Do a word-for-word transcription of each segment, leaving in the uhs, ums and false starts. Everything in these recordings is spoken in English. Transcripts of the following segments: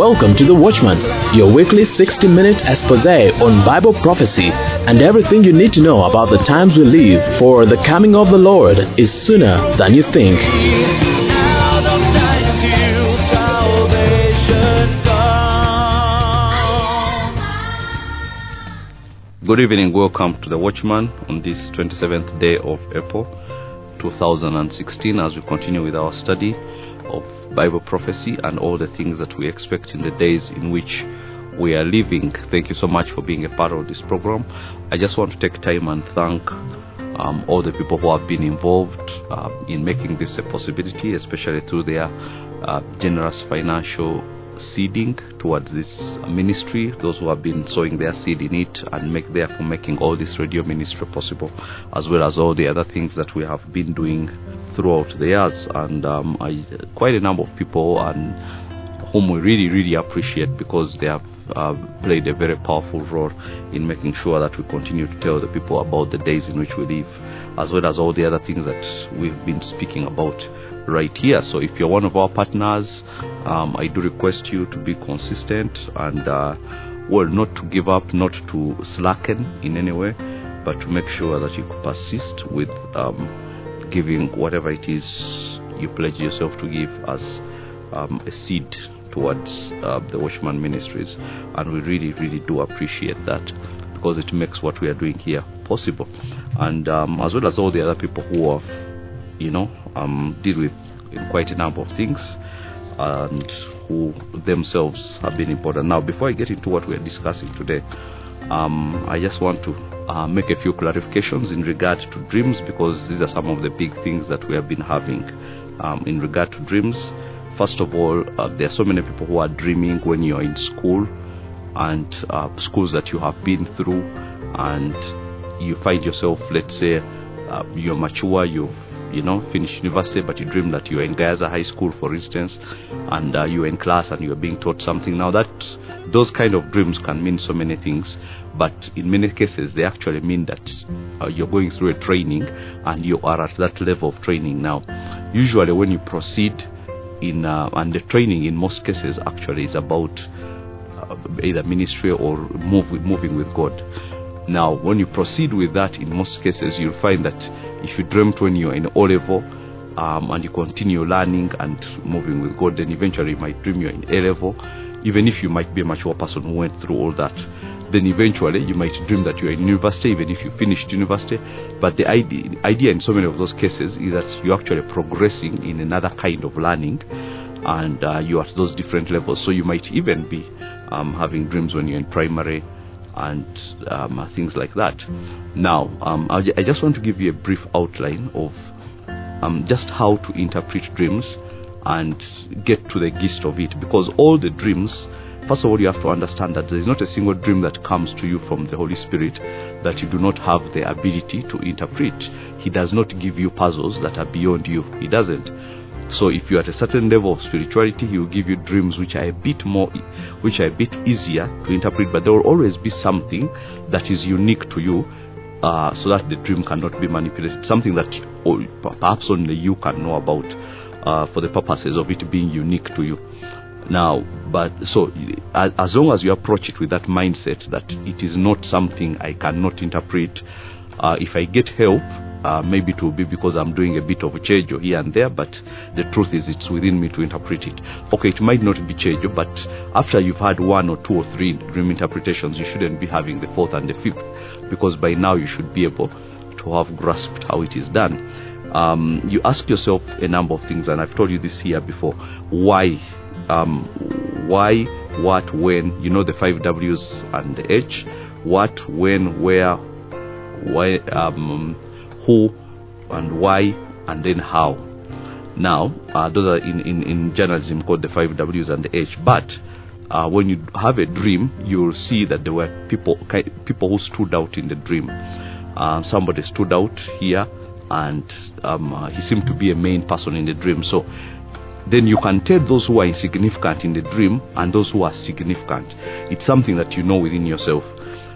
Welcome to The Watchman, your weekly sixty minute expose on Bible prophecy and everything you need to know about the times we live, for the coming of the Lord is sooner than you think. Good evening, welcome to The Watchman on this twenty-seventh day of April two thousand sixteen, as we continue with our study of Bible prophecy and all the things that we expect in the days in which we are living. Thank you so much for being a part of this program. I just want to take time and thank um, all the people who have been involved uh, in making this a possibility, especially through their uh, generous financial seeding towards this ministry, those who have been sowing their seed in it and make therefore making all this radio ministry possible, as well as all the other things that we have been doing throughout the years. And um, I, quite a number of people and whom we really really appreciate, because they have uh, played a very powerful role in making sure that we continue to tell the people about the days in which we live, as well as all the other things that we've been speaking about right here. So if you're one of our partners, um, I do request you to be consistent and uh, well, not to give up, not to slacken in any way, but to make sure that you persist with um, giving whatever it is you pledge yourself to give as um, a seed towards uh, the Watchman Ministries. And we really really do appreciate that, because it makes what we are doing here possible. And um, as well as all the other people who have you know, um, deal with quite a number of things and who themselves have been important. Now, before I get into what we are discussing today, um, I just want to uh, make a few clarifications in regard to dreams, because these are some of the big things that we have been having um, in regard to dreams. First of all, uh, there are so many people who are dreaming when you are in school, and uh, schools that you have been through, and you find yourself, let's say, uh, you're mature, you've you know, finish university, but you dream that you're in Gaza High School, for instance, and uh, you're in class and you're being taught something. Now, that those kind of dreams can mean so many things, but in many cases, they actually mean that uh, you're going through a training and you are at that level of training now. Usually, when you proceed in, uh, and the training in most cases actually is about uh, either ministry or move with, moving with God. Now, when you proceed with that, in most cases, you'll find that if you dreamt when you're in O level um, and you continue learning and moving with God, then eventually you might dream you're in A level. Even if you might be a mature person who went through all that, then eventually you might dream that you're in university, even if you finished university. But the idea, the idea in so many of those cases is that you're actually progressing in another kind of learning, and uh, you're at those different levels. So you might even be um, having dreams when you're in primary and um, things like that. Now, um, I, I just want to give you a brief outline of um, just how to interpret dreams and get to the gist of it, because all the dreams, first of all, you have to understand that there is not a single dream that comes to you from the Holy Spirit that you do not have the ability to interpret. He does not give you puzzles that are beyond you. He doesn't. So if you're at a certain level of spirituality, he will give you dreams which are a bit more, which are a bit easier to interpret, but there will always be something that is unique to you, uh, so that the dream cannot be manipulated, something that perhaps only you can know about, uh, for the purposes of it being unique to you. Now, but so as long as you approach it with that mindset that it is not something I cannot interpret, uh, if I get help, Uh, maybe it will be because I'm doing a bit of a chejo here and there, but the truth is it's within me to interpret it. Okay, it might not be chejo, but after you've had one or two or three dream interpretations, you shouldn't be having the fourth and the fifth, because by now you should be able to have grasped how it is done. Um, you ask yourself a number of things, and I've told you this here before. Why? Um, why, what, when? You know the five W's and the H. What, when, where, why, um... who and why, and then how. Now, uh, those are in, in, in journalism called the five W's and the H. But uh, when you have a dream, you will see that there were people people who stood out in the dream. Uh, somebody stood out here, and um, uh, he seemed to be a main person in the dream. So then you can tell those who are insignificant in the dream and those who are significant. It's something that you know within yourself.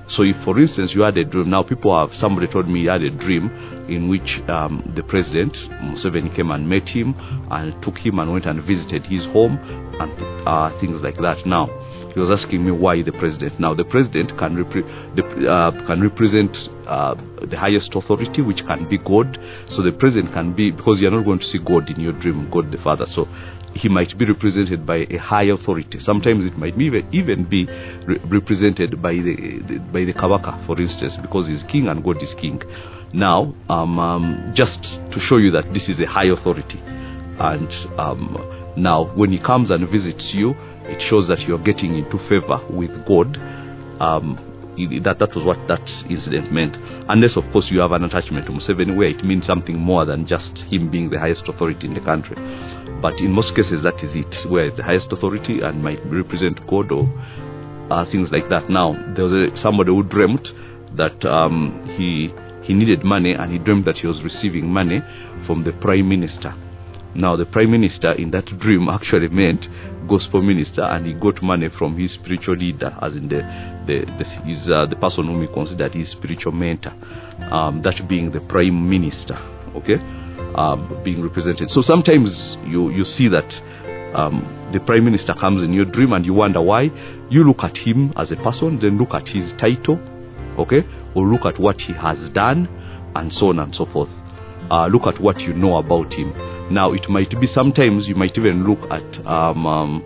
So if, for instance, you had a dream, now people have, somebody told me he had a dream in which um, the president, Museveni, came and met him and took him and went and visited his home and uh, things like that. Now, he was asking me why the president. Now, the president can, repre- the, uh, can represent uh, the highest authority, which can be God. So the president can be, because you're not going to see God in your dream, God the Father. So he might be represented by a high authority. Sometimes it might be, even be re- represented by the, the by the Kabaka, for instance, because he's king and God is king. Now, um, um, just to show you that this is a high authority. And um, now, when he comes and visits you, it shows that you're getting into favor with God. Um, that that was what that incident meant. Unless, of course, you have an attachment to Museveni, where it means something more than just him being the highest authority in the country. But in most cases, that is it, where it's the highest authority and might represent God or uh, things like that. Now, there was a, somebody who dreamt that um, he he needed money, and he dreamt that he was receiving money from the Prime Minister. Now, the Prime Minister in that dream actually meant gospel minister, and he got money from his spiritual leader, as in the the the, his, uh, the person whom he considered his spiritual mentor, um, that being the Prime Minister, okay, um, being represented. So sometimes you, you see that um, the Prime Minister comes in your dream and you wonder why. You look at him as a person, then look at his title, okay, or look at what he has done, and so on and so forth. Uh, look at what you know about him. Now, it might be sometimes you might even look at um,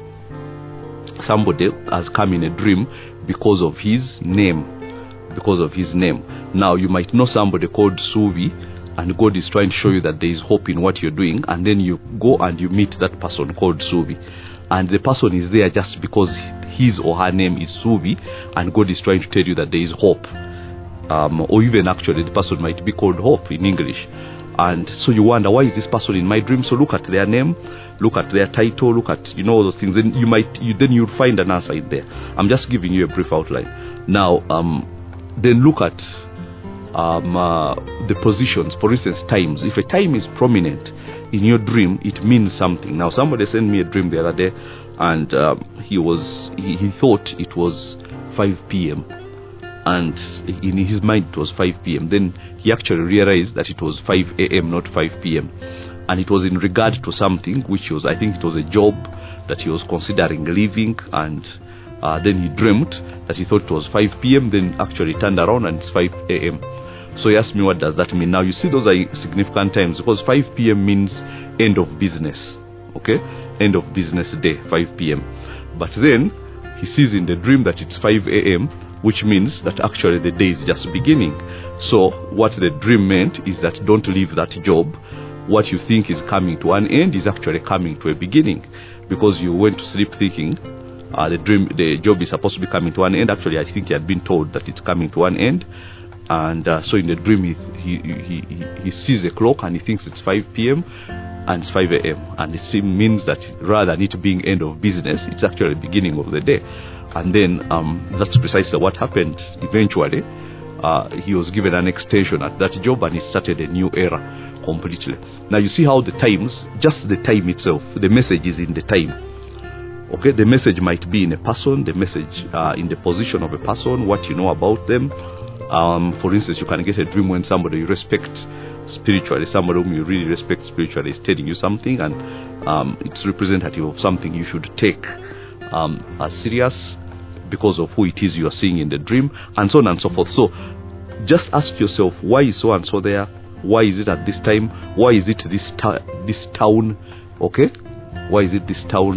um, somebody has come in a dream because of his name. Because of his name. Now, you might know somebody called Suvi, and God is trying to show you that there is hope in what you're doing, and then you go and you meet that person called Suvi. And the person is there just because his or her name is Suvi, and God is trying to tell you that there is hope. Um, or even actually the person might be called Hope in English. And so you wonder, why is this person in my dream? So look at their name, look at their title, look at, you know, all those things. Then you might, you, then you'll find an answer in there. I'm just giving you a brief outline. Now, um, then look at um, uh, the positions. For instance, times. If a time is prominent in your dream, it means something. Now, somebody sent me a dream the other day, and um, he was, he, he thought it was five p.m. and in his mind it was five p.m. Then he actually realized that it was five a.m. not five p.m. and it was in regard to something which was, I think it was a job that he was considering leaving, and uh, then he dreamt that he thought it was five p.m. then actually turned around and it's five a.m. So he asked me, what does that mean? Now you see, those are significant times, because five p.m. means end of business, okay, end of business day, five p.m. But then he sees in the dream that it's five a.m., which means that actually the day is just beginning. So what the dream meant is that don't leave that job. What you think is coming to an end is actually coming to a beginning, because you went to sleep thinking uh, the dream, the job is supposed to be coming to an end. Actually, I think he had been told that it's coming to an end, and uh, so in the dream he, he he he he sees a clock and he thinks it's five p.m. and it's five a.m. and it means that rather than it being end of business, it's actually the beginning of the day. And then um, that's precisely what happened. Eventually, uh, he was given an extension at that job, and it started a new era completely. Now you see how the times, just the time itself, the message is in the time. Okay, the message might be in a person, the message uh, in the position of a person, what you know about them. Um, for instance, you can get a dream when somebody you respect spiritually, somebody whom you really respect spiritually is telling you something, and um, it's representative of something you should take um, as serious, because of who it is you are seeing in the dream, and so on and so forth. So just ask yourself, why is so and so there? Why is it at this time? Why is it this ta- this town? Okay, why is it this town?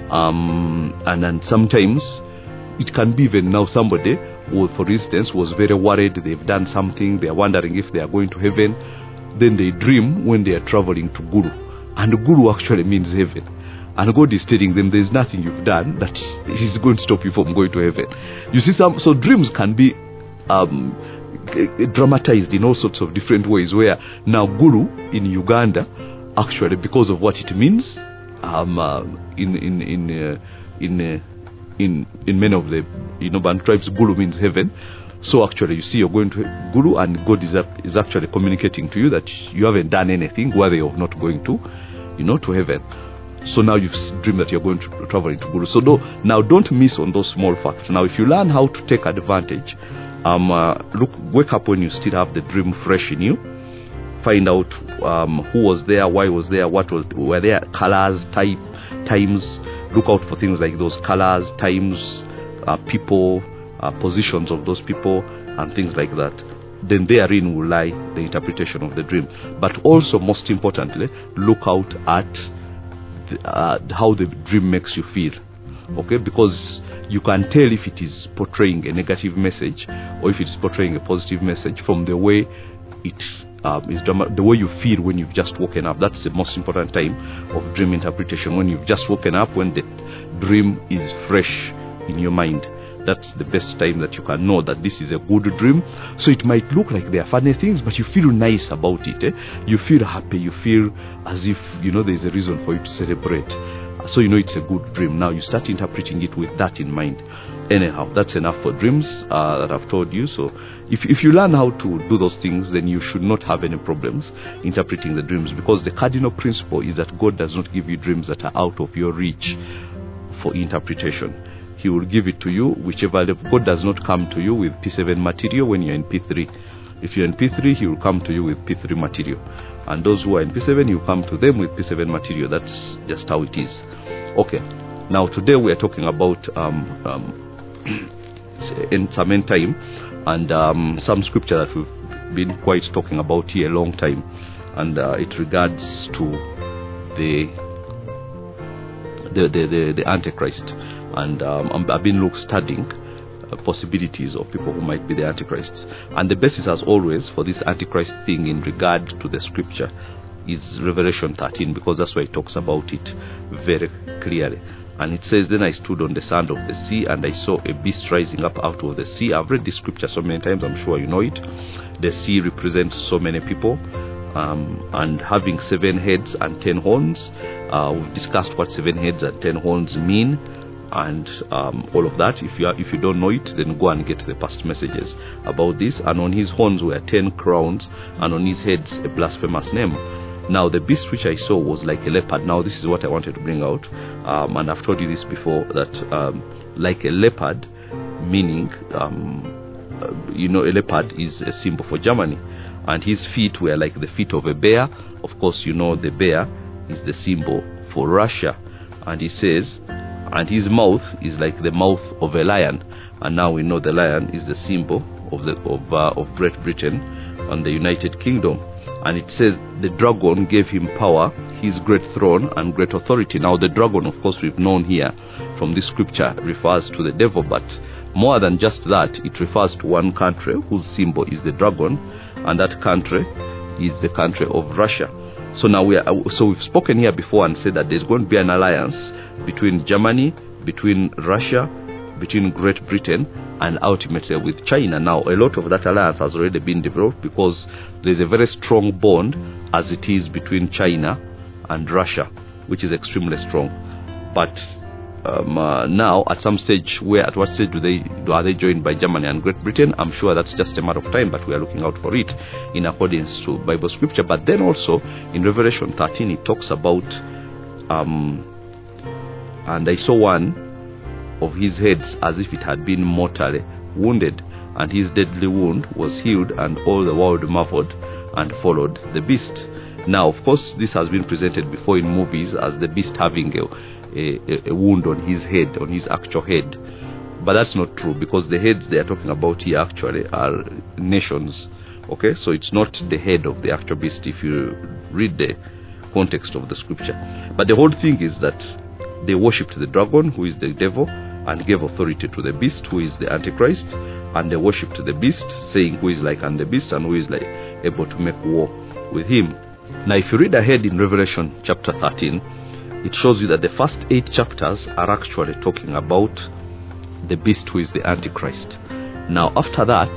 Um, and then sometimes it can be even now somebody who, for instance, was very worried. They've done something. They are wondering if they are going to heaven. Then they dream when they are traveling to Guru, and Guru actually means heaven. And God is telling them there's nothing you've done that is going to stop you from going to heaven. You see, some so dreams can be um, dramatized in all sorts of different ways. Where now Guru in Uganda, actually, because of what it means, um, uh, in in in uh, in uh, in in many of the you know Bantu tribes, Guru means heaven. So actually, you see, you're going to Guru, and God is is actually communicating to you that you haven't done anything worthy of not going to, you know, to heaven. So now you've dreamed that you're going to travel into Guru. So do, now don't miss on those small facts. Now if you learn how to take advantage Um, uh, look, wake up when you still have the dream fresh in you. Find out um, who was there, why was there, what was, were there colors, type, times. Look out for things like those colors, times, uh, people, uh, positions of those people, and things like that. Then therein will lie the interpretation of the dream. But also, most importantly, look out at the, uh, how the dream makes you feel. Okay, because you can tell if it is portraying a negative message or if it is portraying a positive message from the way it um, is drama- the way you feel when you've just woken up. That's the most important time of dream interpretation. When you've just woken up, when the dream is fresh in your mind, that's the best time that you can know that this is a good dream. So it might look like they are funny things, but you feel nice about it. Eh? You feel happy. You feel as if, you know, there's a reason for you to celebrate. So you know it's a good dream. Now you start interpreting it with that in mind. Anyhow, that's enough for dreams uh, that I've told you. So if, if you learn how to do those things, then you should not have any problems interpreting the dreams, because the cardinal principle is that God does not give you dreams that are out of your reach for interpretation. He will give it to you whichever level. God does not come to you with P seven material when you're in P three. If you're in P three, he will come to you with P three material. And those who are in P seven, you come to them with P seven material. That's just how it is. Okay. Now today we are talking about um, um, in some end time, and um, some scripture that we've been quite talking about here a long time, and uh, it regards to the the the, the, the Antichrist. And um, I've been look studying uh, possibilities of people who might be the Antichrists. And the basis, as always, for this Antichrist thing in regard to the scripture is Revelation thirteen, because that's where it talks about it very clearly. And it says, "Then I stood on the sand of the sea, and I saw a beast rising up out of the sea." I've read this scripture so many times, I'm sure you know it. The sea represents so many people. Um, and having seven heads and ten horns. Uh, we've discussed what seven heads and ten horns mean, and um, all of that. If you are, if you don't know it, then go and get the past messages about this. And on his horns were ten crowns, and on his heads a blasphemous name. Now the beast which I saw was like a leopard. Now this is what I wanted to bring out, um, and I've told you this before, that um, like a leopard, meaning um, uh, you know, a leopard is a symbol for Germany, and his feet were like the feet of a bear. Of course, you know the bear is the symbol for Russia. And he says, and his mouth is like the mouth of a lion. And now we know the lion is the symbol of the of uh, of Great Britain and the United Kingdom. And it says the dragon gave him power, his great throne and great authority. Now the dragon, of course, we've known here from this scripture, refers to the devil, but more than just that, it refers to one country whose symbol is the dragon, and that country is the country of Russia. So now we are, so we've spoken here before and said that there's going to be an alliance between Germany, between Russia, between Great Britain, and ultimately with China. Now a lot of that alliance has already been developed, because there's a very strong bond as it is between China and Russia, which is extremely strong. But um, uh, now at some stage, where at what stage do they do are they joined by Germany and Great Britain? I'm sure that's just a matter of time, but we are looking out for it in accordance to Bible scripture. But then also in Revelation thirteen, it talks about um, and I saw one of his heads as if it had been mortally wounded, and his deadly wound was healed, and all the world marveled and followed the beast. Now, of course, this has been presented before in movies as the beast having a, a, a wound on his head, on his actual head. But that's not true, because the heads they are talking about here actually are nations. Okay, so it's not the head of the actual beast if you read the context of the scripture. But the whole thing is that they worshipped the dragon, who is the devil, and gave authority to the beast, who is the Antichrist. And they worshipped the beast, saying, who is like unto the beast, and who is like able to make war with him. Now if you read ahead in Revelation chapter thirteen, it shows you that the first eight chapters are actually talking about the beast, who is the Antichrist. Now after that,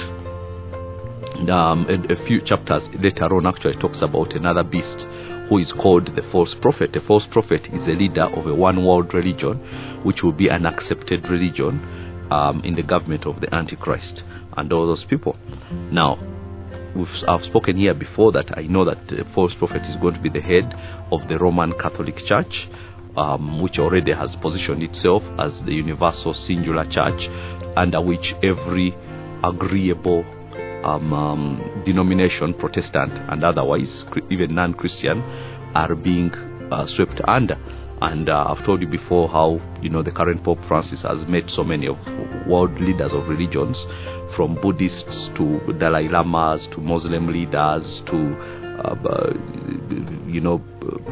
um, a, a few chapters later on actually talks about another beast, who is called the false prophet. A false prophet is a leader of a one world religion, which will be an accepted religion um, in the government of the Antichrist and all those people. Now, we've, I've spoken here before that I know that the false prophet is going to be the head of the Roman Catholic Church, um, which already has positioned itself as the universal singular church, under which every agreeable um, um, denomination, Protestant and otherwise, even non-Christian, are being uh, swept under. And uh, I've told you before how, you know, the current Pope Francis has met so many of world leaders of religions, from Buddhists to Dalai Lamas to Muslim leaders to, uh, uh, you know,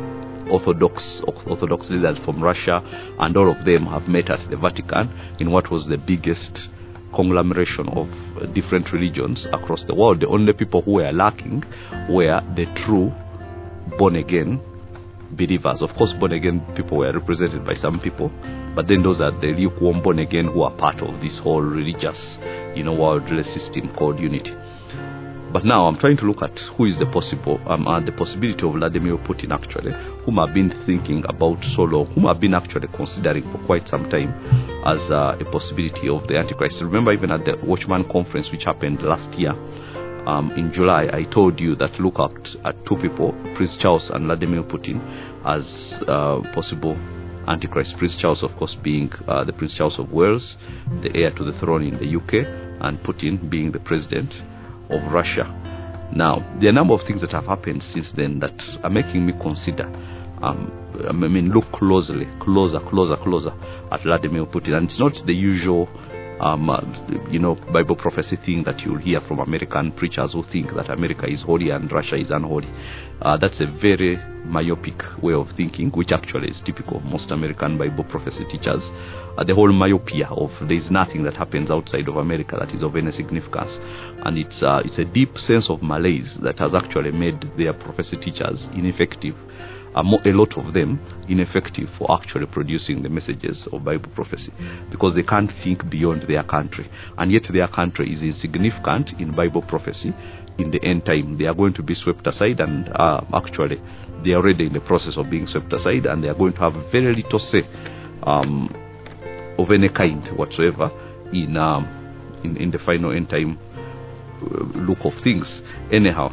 Orthodox Orthodox leaders from Russia, and all of them have met at the Vatican in what was the biggest conglomeration of uh, different religions across the world. The only people who were lacking were the true born-again believers. Of course, born-again people were represented by some people, but then those are the lukewarm born-again who are part of this whole religious, you know, worldly system called unity. But now I'm trying to look at who is the possible, um, uh, the possibility of Vladimir Putin actually, whom I've been thinking about so long, whom I've been actually considering for quite some time as uh, a possibility of the Antichrist. Remember, even at the Watchman conference, which happened last year, um, in July, I told you that look at, at two people, Prince Charles and Vladimir Putin, as uh, possible Antichrist. Prince Charles, of course, being uh, the Prince Charles of Wales, the heir to the throne in the U K, and Putin being the president of Russia. Now, there are a number of things that have happened since then that are making me consider, um, I mean, look closely, closer, closer, closer at Vladimir Putin. And it's not the usual, um, uh, you know, Bible prophecy thing that you'll hear from American preachers who think that America is holy and Russia is unholy. Uh, that's a very myopic way of thinking, which actually is typical of most American Bible prophecy teachers. Uh, the whole myopia of there's nothing that happens outside of America that is of any significance, and it's uh, it's a deep sense of malaise that has actually made their prophecy teachers ineffective. Uh, mo- a lot of them ineffective for actually producing the messages of Bible prophecy, because they can't think beyond their country, and yet their country is insignificant in Bible prophecy. In the end time, they are going to be swept aside, and uh, actually they are already in the process of being swept aside, and they are going to have very little say um, of any kind whatsoever in, um, in in the final end time uh, look of things. Anyhow,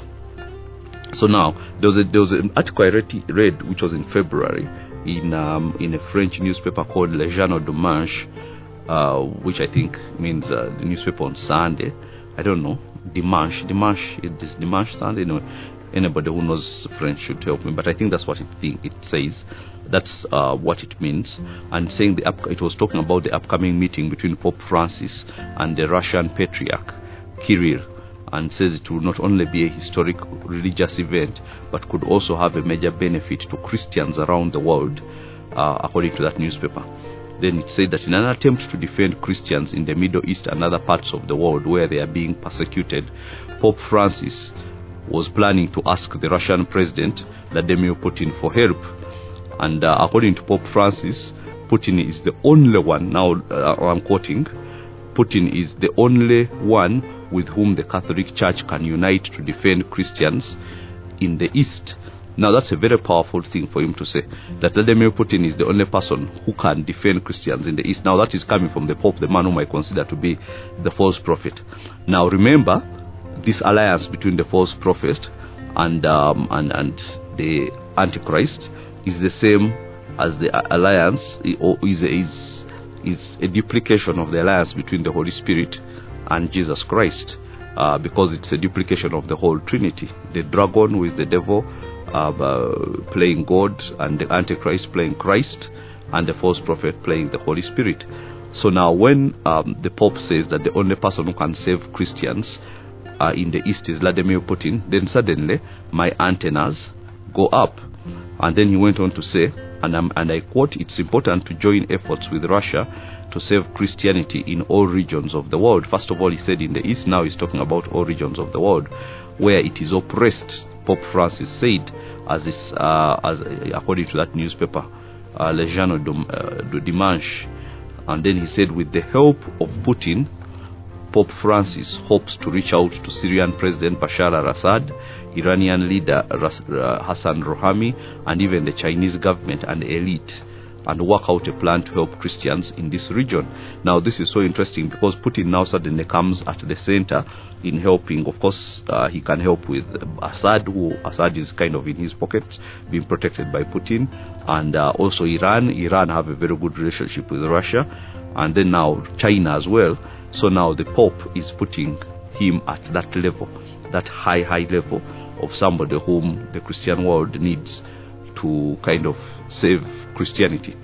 so now there was a, there was an article I read, read which was in February in um, in a French newspaper called Le Journal Dimanche, uh, which I think means uh, the newspaper on Sunday. I don't know. Dimanche, Dimanche, it is Dimanche Sunday. No, anybody who knows French should help me, but I think that's what it think it says. That's uh, what it means. And saying the up, it was talking about the upcoming meeting between Pope Francis and the Russian Patriarch Kirill, and says it will not only be a historic religious event, but could also have a major benefit to Christians around the world, uh, according to that newspaper. Then it said that in an attempt to defend Christians in the Middle East and other parts of the world where they are being persecuted, Pope Francis was planning to ask the Russian President Vladimir Putin for help. And uh, according to Pope Francis, Putin is the only one, now uh, I'm quoting, Putin is the only one with whom the Catholic Church can unite to defend Christians in the East. Now that's a very powerful thing for him to say, that Vladimir Putin is the only person who can defend Christians in the East. Now that is coming from the Pope, the man whom I consider to be the false prophet. Now remember, this alliance between the false prophet and um, and and the Antichrist is the same as the alliance, or is is is a duplication of the alliance between the Holy Spirit and Jesus Christ, uh, because it's a duplication of the whole Trinity. The dragon, who is the devil, Uh, uh, playing God, and the Antichrist playing Christ, and the false prophet playing the Holy Spirit. So now when um, the Pope says that the only person who can save Christians uh, in the East is Vladimir Putin, then suddenly my antennas go up. And then he went on to say, and, um, and I quote, "It's important to join efforts with Russia to save Christianity in all regions of the world." First of all, he said in the East. Now he's talking about all regions of the world where it is oppressed. Pope Francis said, as is, uh, as uh, according to that newspaper, uh, Le Journal du Dimanche. And then he said, with the help of Putin, Pope Francis hopes to reach out to Syrian President Bashar al-Assad, Iranian leader Ras- uh, Hassan Rouhani, and even the Chinese government and elite, and work out a plan to help Christians in this region. Now this is so interesting because Putin now suddenly comes at the center in helping. Of course, uh, he can help with Assad, who Assad is kind of in his pocket, being protected by Putin, and uh, also Iran. Iran have a very good relationship with Russia, and then now China as well. So now the Pope is putting him at that level, that high, high level of somebody whom the Christian world needs to kind of save Christianity.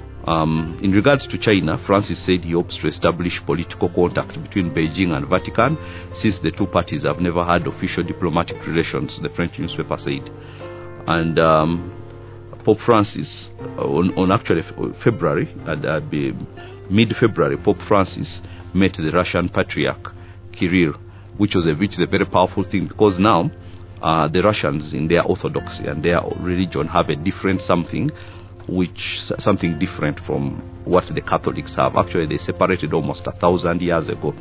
Um, in regards to China, Francis said he hopes to establish political contact between Beijing and Vatican, since the two parties have never had official diplomatic relations, the French newspaper said. And um, Pope Francis, on, on actually February, at, at mid-February, Pope Francis met the Russian Patriarch Kirill, which was a, which is a very powerful thing, because now uh, the Russians in their orthodoxy and their religion have a different something, which something different from what the Catholics have. Actually, they separated almost a thousand years ago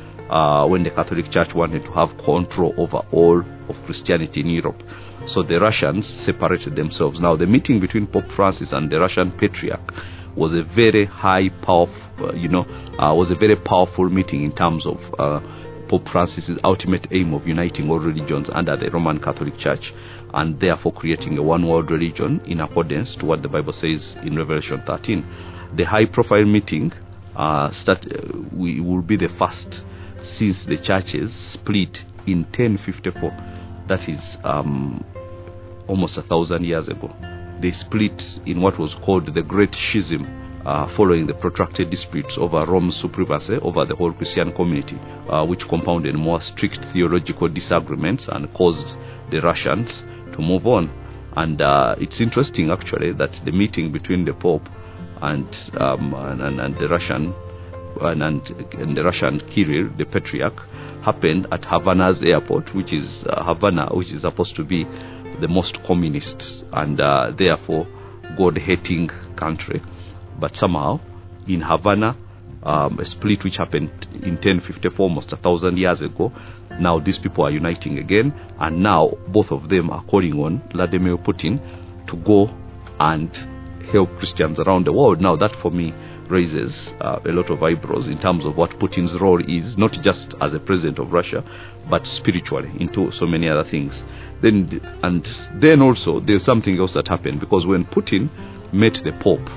uh, when the Catholic Church wanted to have control over all of Christianity in Europe. So the Russians separated themselves. Now, the meeting between Pope Francis and the Russian Patriarch was a very high, powerful, uh, you know, uh, was a very powerful meeting in terms of uh, Pope Francis's ultimate aim of uniting all religions under the Roman Catholic Church, and therefore creating a one-world religion in accordance to what the Bible says in Revelation thirteen. The high-profile meeting uh, start, uh, we will be the first since the churches split in ten fifty-four. That is um, almost a thousand years ago. They split in what was called the Great Schism, uh, following the protracted disputes over Rome's supremacy over the whole Christian community, uh, which compounded more strict theological disagreements and caused the Russians to move on. And uh, it's interesting, actually, that the meeting between the Pope and um, and, and the Russian and, and, and the Russian Kirill, the Patriarch, happened at Havana's airport, which is uh, Havana, which is supposed to be the most communist and uh, therefore God-hating country. But somehow, in Havana, um, a split which happened in ten fifty-four, almost a thousand years ago, now these people are uniting again, and now both of them are calling on Vladimir Putin to go and help Christians around the world. Now that, for me, raises uh, a lot of eyebrows in terms of what Putin's role is, not just as a president of Russia, but spiritually into so many other things. Then, and then also there's something else that happened, because when Putin met the Pope,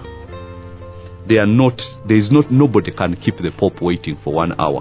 they are not, there is not, nobody can keep the Pope waiting for one hour,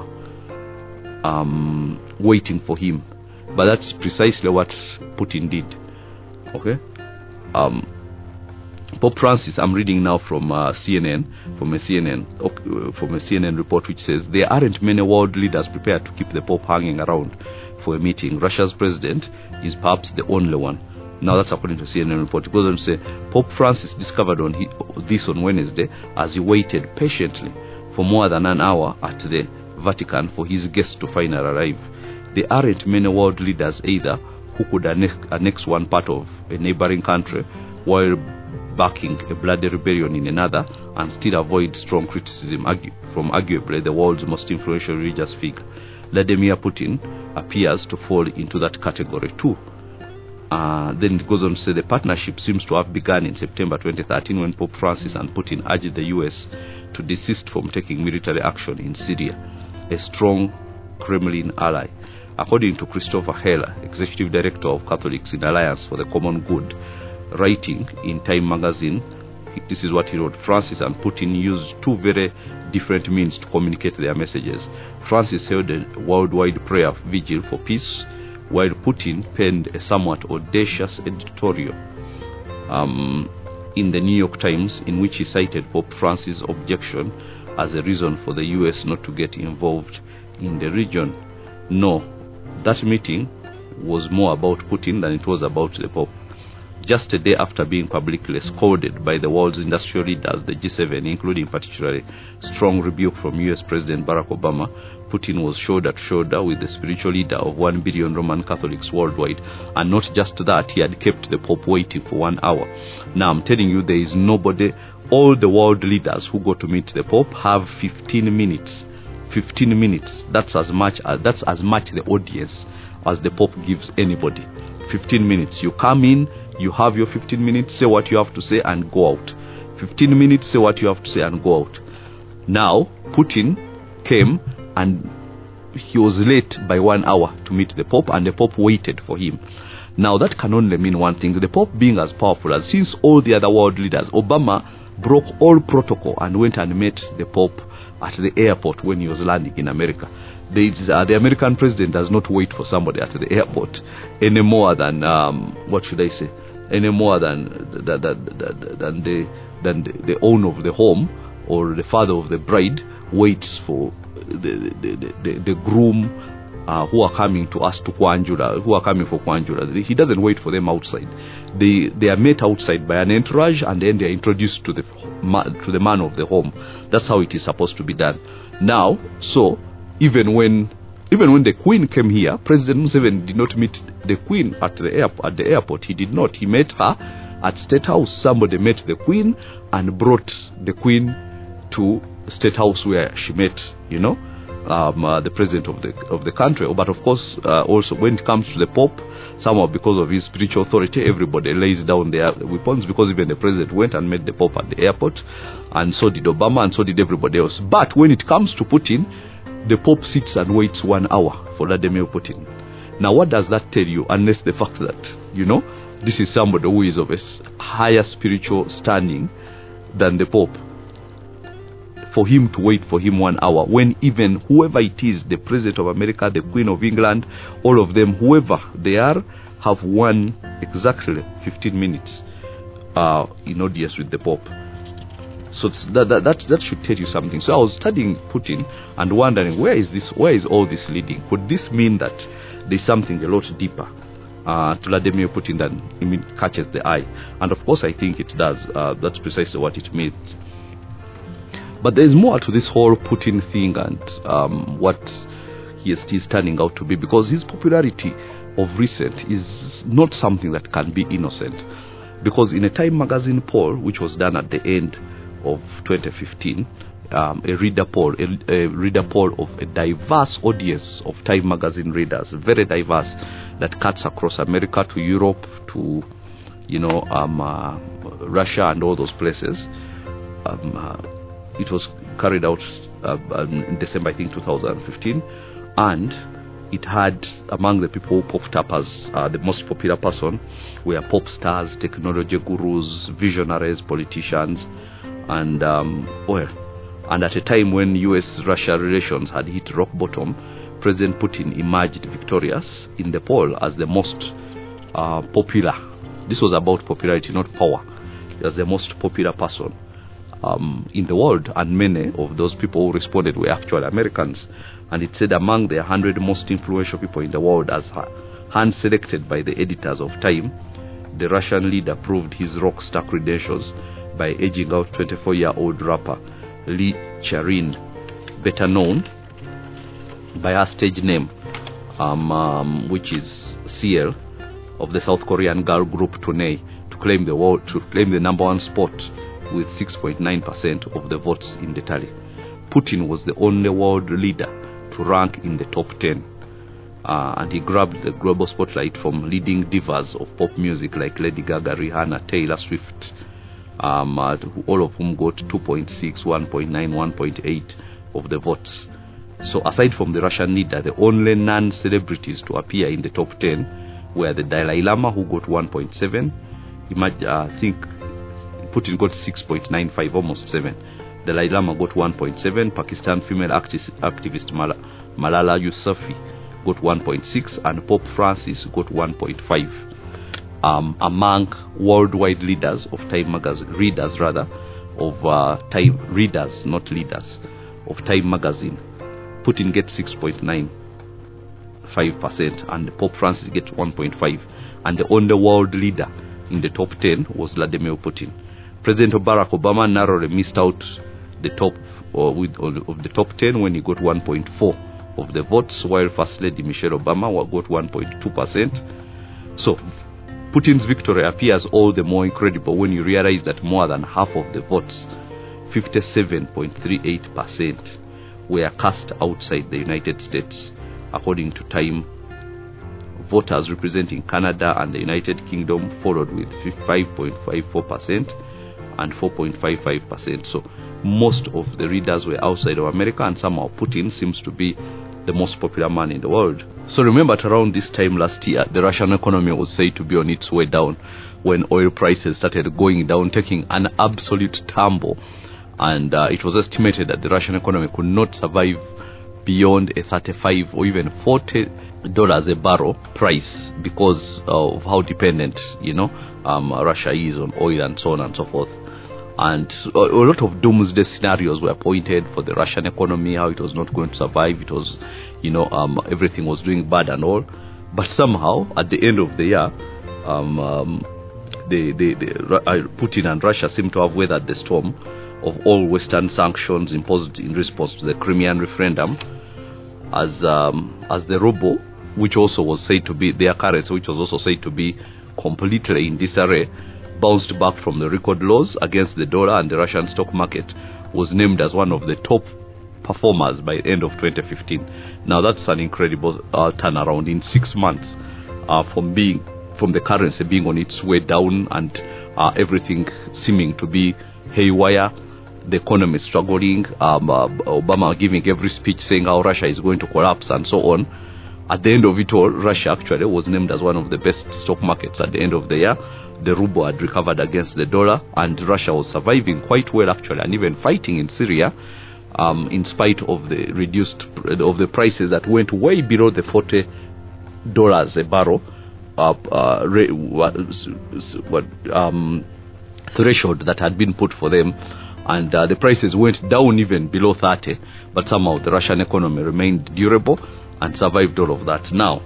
um, waiting for him. But that's precisely what Putin did. Okay? Um, Pope Francis, I'm reading now from uh, C N N, from a C N N, uh, from a C N N report which says there aren't many world leaders prepared to keep the Pope hanging around for a meeting. Russia's president is perhaps the only one. Now that's according to C N N report. It goes on to say Pope Francis discovered on he, this on Wednesday as he waited patiently for more than an hour at the Vatican for his guests to finally arrive. There aren't many world leaders either who could annex, annex one part of a neighboring country while backing a bloody rebellion in another and still avoid strong criticism argue, from arguably the world's most influential religious figure. Vladimir Putin appears to fall into that category too. Uh, then it goes on to say the partnership seems to have begun in September twenty thirteen when Pope Francis and Putin urged the U S to desist from taking military action in Syria, a strong Kremlin ally. According to Christopher Heller, Executive Director of Catholics in Alliance for the Common Good, writing in Time magazine, this is what he wrote: Francis and Putin used two very different means to communicate their messages. Francis held a worldwide prayer vigil for peace, while Putin penned a somewhat audacious editorial um, in the New York Times, in which he cited Pope Francis' objection as a reason for the U S not to get involved in the region. No, that meeting was more about Putin than it was about the Pope. Just a day after being publicly scolded by the world's industrial leaders, the G seven, including particularly strong rebuke from U S President Barack Obama, Putin was shoulder to shoulder with the spiritual leader of one billion Roman Catholics worldwide. And not just that, he had kept the Pope waiting for one hour. Now, I'm telling you, there is nobody, all the world leaders who go to meet the Pope have fifteen minutes. fifteen minutes. That's as much as, that's as much the audience as the Pope gives anybody. fifteen minutes. You come in, you have your fifteen minutes, say what you have to say and go out. fifteen minutes, say what you have to say and go out. Now, Putin came and he was late by one hour to meet the Pope, and the Pope waited for him. Now, that can only mean one thing. The Pope being as powerful as, since all the other world leaders, Obama broke all protocol and went and met the Pope at the airport when he was landing in America. The, uh, the American president does not wait for somebody at the airport any more than um, what should I say? Any more than than, than, than the than the, the owner of the home or the father of the bride waits for the the, the, the, the groom uh, who are coming to us to Kwanjura, who are coming for Kwanjura. He doesn't wait for them outside. They they are met outside by an entourage, and then they are introduced to the to the man of the home. That's how it is supposed to be done. Now, so even when even when the Queen came here, President Museveni did not meet the Queen at the air, at the airport. He did not. He met her at State House. Somebody met the Queen and brought the Queen to State House where she met, you know, um, uh, the president of the of the country. But of course, uh, also when it comes to the Pope, somehow because of his spiritual authority, everybody lays down their weapons, because even the president went and met the Pope at the airport, and so did Obama, and so did everybody else. But when it comes to Putin, the Pope sits and waits one hour for Vladimir Putin. Now, what does that tell you? Unless the fact that, you know, this is somebody who is of a higher spiritual standing than the Pope. For him to wait for him one hour, when even whoever it is, the President of America, the Queen of England, all of them, whoever they are, have won exactly fifteen minutes uh, in audience with the Pope. So that, that that that should tell you something. So I was studying Putin and wondering, where is this? Where is all this leading? Could this mean that there's something a lot deeper uh, to Vladimir Putin than it catches the eye? And of course, I think it does. Uh, that's precisely what it means. But there is more to this whole Putin thing and um, what he is still turning out to be, because his popularity of recent is not something that can be innocent. Because in a Time magazine poll, which was done at the end of twenty fifteen, um, a reader poll, a, a reader poll of a diverse audience of Time magazine readers, very diverse, that cuts across America to Europe to, you know, um, uh, Russia and all those places. Um, uh, it was carried out uh, in December, I think, two thousand fifteen, and it had, among the people who popped up as uh, the most popular person, were pop stars, technology gurus, visionaries, politicians, and um, well, and at a time when U S Russia relations had hit rock bottom, President Putin emerged victorious in the poll as the most uh, popular. This was about popularity, not power. As the most popular person um, in the world, and many of those people who responded were actual Americans. And it said among the one hundred most influential people in the world, as hand-selected by the editors of Time, the Russian leader proved his rock star credentials by edging out twenty-four-year-old rapper Lee Charin, better known by her stage name, um, um, which is C L, of the South Korean girl group Tourney, to claim the world, to claim the number one spot with six point nine percent of the votes in the tally. Putin was the only world leader to rank in the top ten, uh, and he grabbed the global spotlight from leading divas of pop music like Lady Gaga, Rihanna, Taylor Swift, um, uh, all of whom got two point six, one point nine, one point eight of the votes. So aside from the Russian leader, the only non-celebrities to appear in the top ten were the Dalai Lama, who got one point seven. Imagine, uh, I think Putin got six point nine five, almost seven. Dalai Lama got one point seven. Pakistan female activist, activist Mal- Malala Yousafzai got one point six, and Pope Francis got one point five. Um, among worldwide leaders of Time magazine, readers rather, of uh, Time readers, not leaders, of Time magazine, Putin gets six point nine five percent, and Pope Francis gets one point five, and the only world leader in the top ten was Vladimir Putin. President Barack Obama narrowly missed out the top or with of the top ten when he got one point four of the votes, while First Lady Michelle Obama got one point two percent. So Putin's victory appears all the more incredible when you realize that more than half of the votes, fifty-seven point three eight percent, were cast outside the United States, according to Time. Voters representing Canada and the United Kingdom followed with five point five four percent and four point five five percent. So most of the readers were outside of America, and somehow Putin seems to be the most popular man in the world. So remember, at around this time last year, the Russian economy was said to be on its way down when oil prices started going down, taking an absolute tumble. And uh, it was estimated that the Russian economy could not survive beyond a thirty-five or even forty dollars a barrel price because of how dependent, you know, um, Russia is on oil and so on and so forth. And a, a lot of doomsday scenarios were pointed for the Russian economy, how it was not going to survive. It was, you know, um, everything was doing bad and all. But somehow, at the end of the year, um, um, the, the, the, uh, Putin and Russia seem to have weathered the storm of all Western sanctions imposed in response to the Crimean referendum, as um, as the ruble, which also was said to be their currency, which was also said to be completely in disarray, bounced back from the record lows against the dollar, and the Russian stock market was named as one of the top performers by the end of twenty fifteen. Now that's an incredible uh, turnaround in six months uh, from being from the currency being on its way down and uh, everything seeming to be haywire. The economy struggling, um, uh, Obama giving every speech saying how Russia is going to collapse and so on. At the end of it all, Russia actually was named as one of the best stock markets at the end of the year. The ruble had recovered against the dollar, and Russia was surviving quite well actually, and even fighting in Syria, um, in spite of the reduced of the prices that went way below the forty dollars a barrel uh, uh, re, what, what, um, threshold that had been put for them. And uh, the prices went down even below thirty, but somehow the Russian economy remained durable and survived all of that. Now,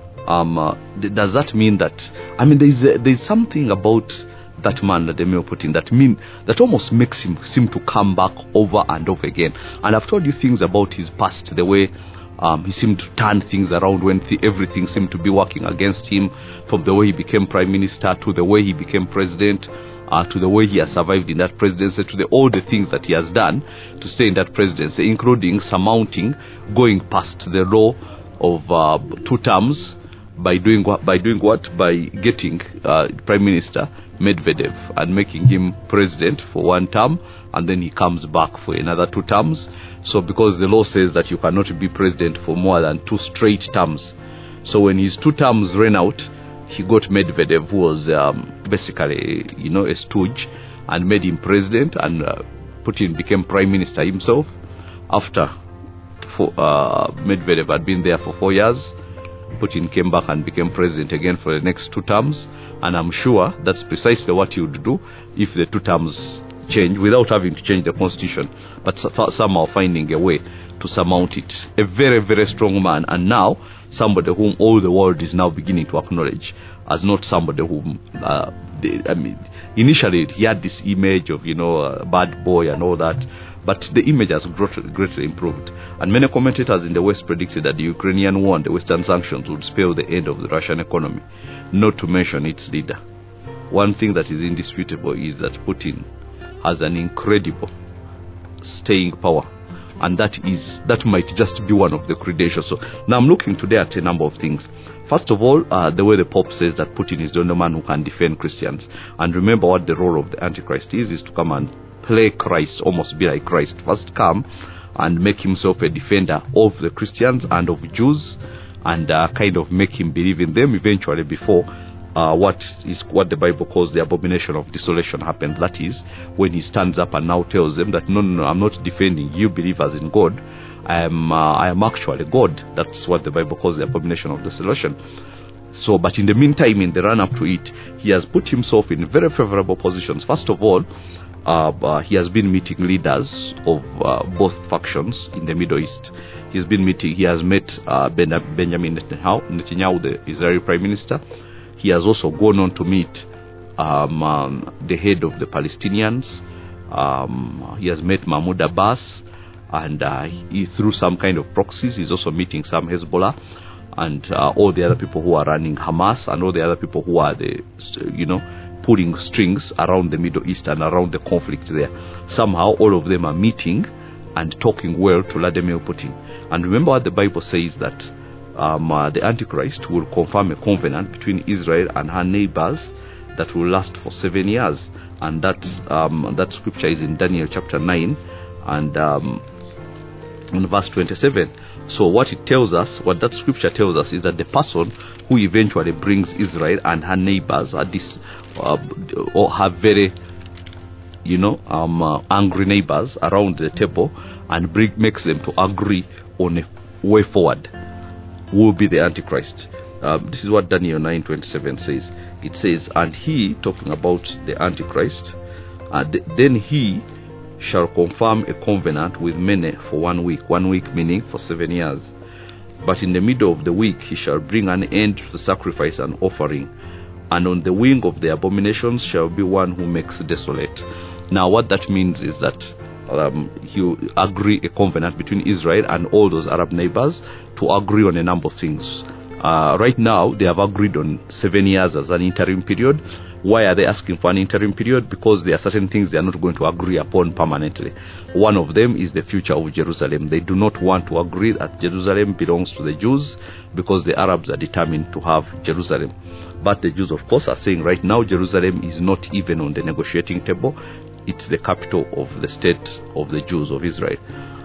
um, uh, th- does that mean that, I mean, there's uh, there's something about that man, Vladimir Putin, that mean that almost makes him seem to come back over and over again. And I've told you things about his past, the way um, he seemed to turn things around when th- everything seemed to be working against him, from the way he became prime minister to the way he became president. Uh, to the way he has survived in that presidency, to the, all the things that he has done to stay in that presidency, including surmounting, going past the law of uh, two terms by doing what? By doing what? By getting uh, Prime Minister Medvedev and making him president for one term, and then he comes back for another two terms. So because the law says that you cannot be president for more than two straight terms, so when his two terms ran out, he got Medvedev, who was um, basically, you know, a stooge, and made him president, and uh, Putin became prime minister himself after for, uh, Medvedev had been there for four years. Putin came back and became president again for the next two terms, and I'm sure that's precisely what he would do if the two terms change without having to change the constitution, but somehow finding a way to surmount it. A very, very strong man, and now somebody whom all the world is now beginning to acknowledge as not somebody whom, uh, they, I mean, initially he had this image of, you know, a bad boy and all that, but the image has greatly, greatly improved. And many commentators in the West predicted that the Ukrainian war and the Western sanctions would spell the end of the Russian economy, not to mention its leader. One thing that is indisputable is that Putin has an incredible staying power, and that is that might just be one of the credentials. So now I'm looking today at a number of things. First of all, uh, the way the Pope says that Putin is the only man who can defend Christians. And remember what the role of the Antichrist is, is to come and play Christ, almost be like Christ. First come and make himself a defender of the Christians and of Jews, and uh, kind of make him believe in them eventually before Uh, what is what the Bible calls the abomination of desolation happens. That is, when he stands up and now tells them that no, no, no, I'm not defending you believers in God. I am, uh, I am actually God. That's what the Bible calls the abomination of desolation. So, but in the meantime, in the run-up to it, he has put himself in very favorable positions. First of all, uh, uh, he has been meeting leaders of uh, both factions in the Middle East. He's been meeting. He has met uh, ben- Benjamin Netanyahu, Netanyahu, the Israeli Prime Minister. He has also gone on to meet um, um, the head of the Palestinians. Um, he has met Mahmoud Abbas, and uh, he, through some kind of proxies, he's also meeting some Hezbollah and uh, all the other people who are running Hamas, and all the other people who are the, you know, pulling strings around the Middle East and around the conflict there. Somehow, all of them are meeting and talking well to Vladimir Putin. And remember what the Bible says, that Um, uh, the Antichrist will confirm a covenant between Israel and her neighbors that will last for seven years, and that um, that scripture is in Daniel chapter nine, and um, in verse twenty-seven. So what it tells us, what that scripture tells us, is that the person who eventually brings Israel and her neighbors are this, uh, or have very, you know, um, uh, angry neighbors around the table, and bring, makes them to agree on a way forward, will be the Antichrist. Um, this is what Daniel nine twenty-seven says. It says, and he, talking about the Antichrist, uh, th- then he shall confirm a covenant with many for one week. One week meaning for seven years. But in the middle of the week he shall bring an end to the sacrifice and offering, and on the wing of the abominations shall be one who makes desolate. Now what that means is that um, he agree a covenant between Israel and all those Arab neighbors to agree on a number of things. Uh, right now they have agreed on seven years as an interim period. Why are they asking for an interim period? Because there are certain things they are not going to agree upon permanently. One of them is the future of Jerusalem. They do not want to agree that Jerusalem belongs to the Jews, because the Arabs are determined to have Jerusalem. But the Jews, of course, are saying right now Jerusalem is not even on the negotiating table. It's the capital of the state of the Jews of Israel.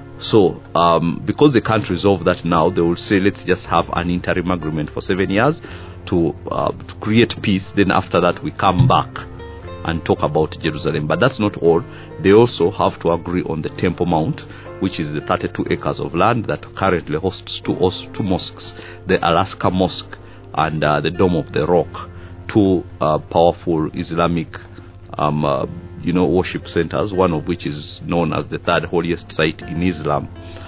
So, um, because they can't resolve that now, they will say, let's just have an interim agreement for seven years to, uh, to create peace. Then after that, we come back and talk about Jerusalem. But that's not all. They also have to agree on the Temple Mount, which is the thirty-two acres of land that currently hosts two, two mosques, the Al-Aqsa Mosque and uh, the Dome of the Rock, two uh, powerful Islamic um, uh, you know, worship centers, one of which is known as the third holiest site in Islam.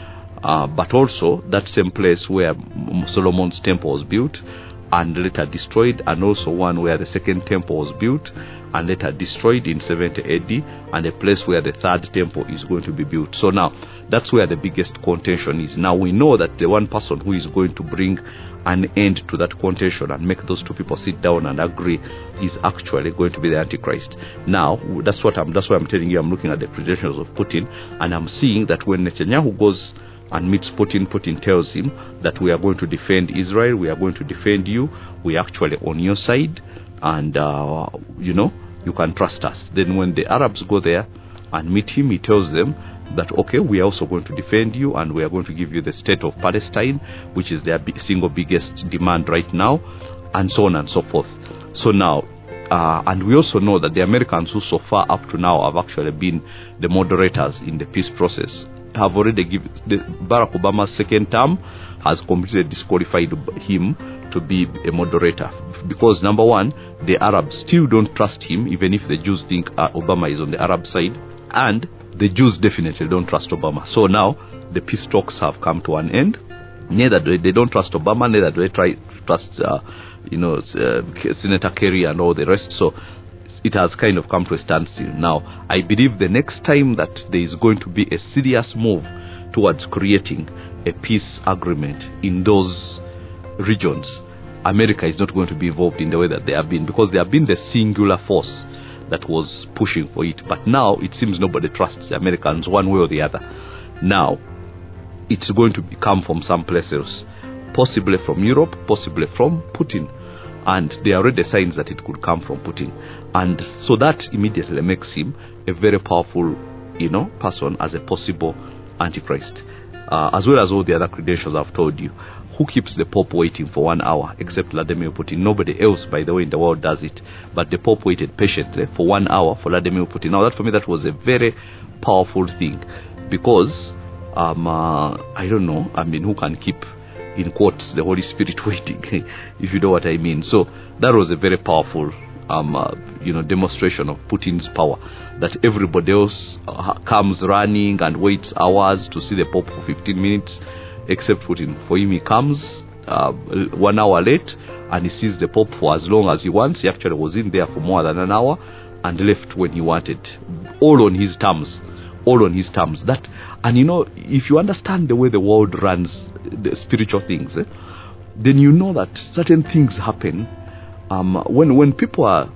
Uh, but also that same place where Solomon's temple was built and later destroyed, and also one where the second temple was built and later destroyed in seventy A D, and a place where the third temple is going to be built. So now that's where the biggest contention is. Now we know that the one person who is going to bring an end to that contention and make those two people sit down and agree is actually going to be the Antichrist. Now that's what I'm that's why I'm telling you, I'm looking at the credentials of Putin, and I'm seeing that when Netanyahu goes and meets Putin, Putin tells him that we are going to defend Israel, we are going to defend you, we are actually on your side, and uh, you know, you can trust us. Then when the Arabs go there and meet him, he tells them that okay, we are also going to defend you, and we are going to give you the state of Palestine, which is their single biggest demand right now, and so on and so forth. So now, uh, and we also know that the Americans, who so far up to now have actually been the moderators in the peace process, have already given the, Barack Obama's second term has completely disqualified him to be a moderator, because number one, the Arabs still don't trust him, even if the Jews think uh, Obama is on the Arab side, and the Jews definitely don't trust Obama. So now the peace talks have come to an end. Neither do they, they don't trust Obama, neither do they try to trust uh, you know uh, Senator Kerry and all the rest. So it has kind of come to a standstill. Now I believe the next time that there is going to be a serious move towards creating a peace agreement in those regions, America is not going to be involved in the way that they have been, because they have been the singular force that was pushing for it. But now it seems nobody trusts the Americans one way or the other. Now it's going to come from someplace else, possibly from Europe, possibly from Putin, and there are already signs that it could come from Putin. And so that immediately makes him a very powerful, you know, person as a possible Antichrist, uh, as well as all the other credentials I've told you. Who keeps the Pope waiting for one hour except Vladimir Putin? Nobody else, by the way, in the world does it. But the Pope waited patiently for one hour for Vladimir Putin. Now that, for me, that was a very powerful thing, because um, uh, I don't know, I mean, who can keep, in quotes, the Holy Spirit waiting, if you know what I mean. So that was a very powerful um, uh, you know, demonstration of Putin's power, that everybody else uh, comes running and waits hours to see the Pope for fifteen minutes, except Putin. For him, he comes uh, one hour late and he sees the Pope for as long as he wants. He actually was in there for more than an hour and left when he wanted, all on his terms, all on his terms. That, and you know, if you understand the way the world runs, the spiritual things, eh, then you know that certain things happen um, when when people are,